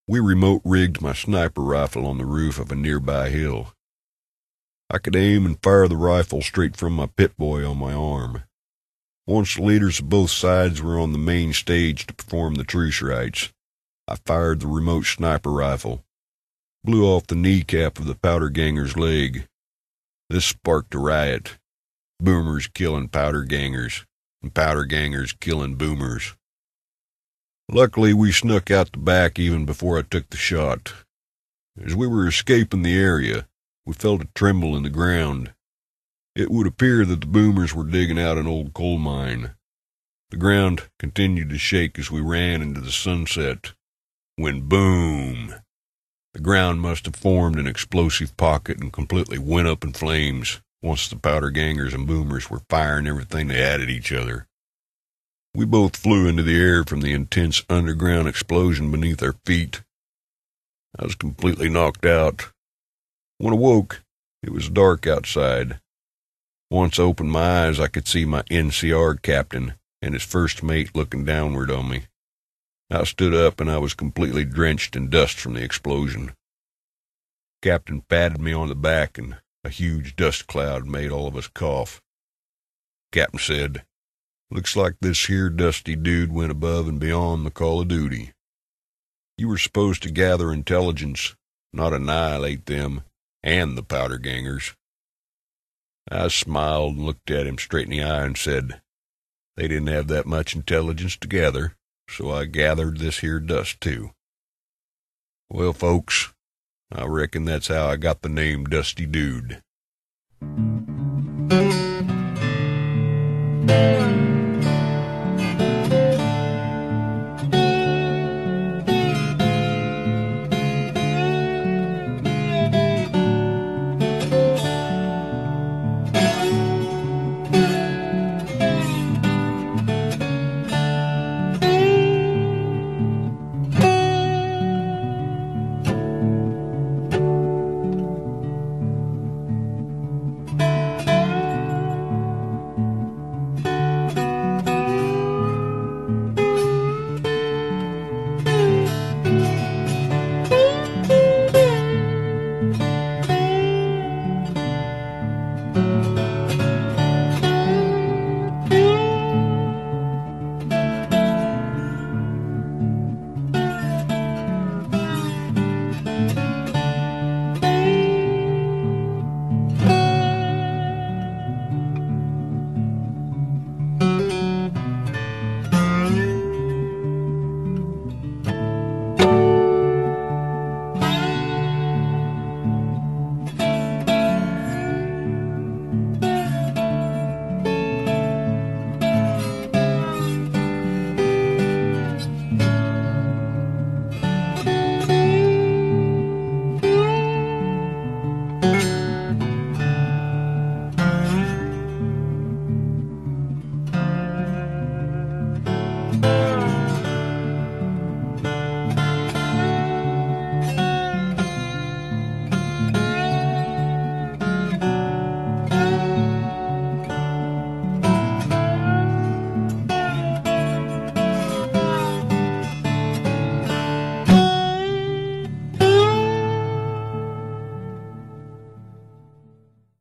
We remote rigged my sniper rifle on the roof of a nearby hill. I could aim and fire the rifle straight from my pit boy on my arm. Once the leaders of both sides were on the main stage to perform the truce rites, I fired the remote sniper rifle, blew off the kneecap of the powder ganger's leg. This sparked a riot. Boomers killing powder gangers, and powder gangers killing boomers. Luckily, we snuck out the back even before I took the shot. As we were escaping the area, we felt a tremble in the ground. It would appear that the boomers were digging out an old coal mine. The ground continued to shake as we ran into the sunset, when boom! The ground must have formed an explosive pocket and completely went up in flames once the powder gangers and boomers were firing everything they had at each other. We both flew into the air from the intense underground explosion beneath our feet. I was completely knocked out. When I woke, it was dark outside. Once I opened my eyes, I could see my NCR captain and his first mate looking downward on me. I stood up and I was completely drenched in dust from the explosion. Captain patted me on the back and a huge dust cloud made all of us cough. Captain said, "Looks like this here dusty dude went above and beyond the call of duty. You were supposed to gather intelligence, not annihilate them and the powder gangers." I smiled and looked at him straight in the eye and said, "They didn't have that much intelligence to gather, so I gathered this here dust too." Well, folks, I reckon that's how I got the name Dusty Dude.